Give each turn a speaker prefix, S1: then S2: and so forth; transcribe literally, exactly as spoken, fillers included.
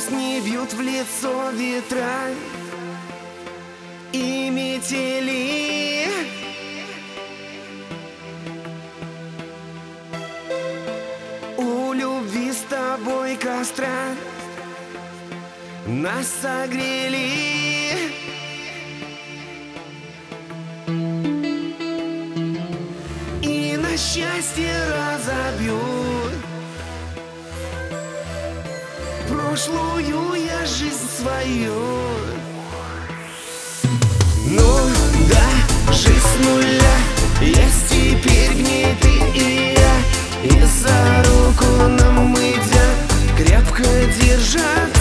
S1: Песни бьют в лицо ветра и метели. У любви с тобой костра нас согрели. И на счастье разобьют прошлую я жизнь свою. Ну да, жизнь с нуля, есть теперь в ней ты и я. И за руку нам идя, крепко держат.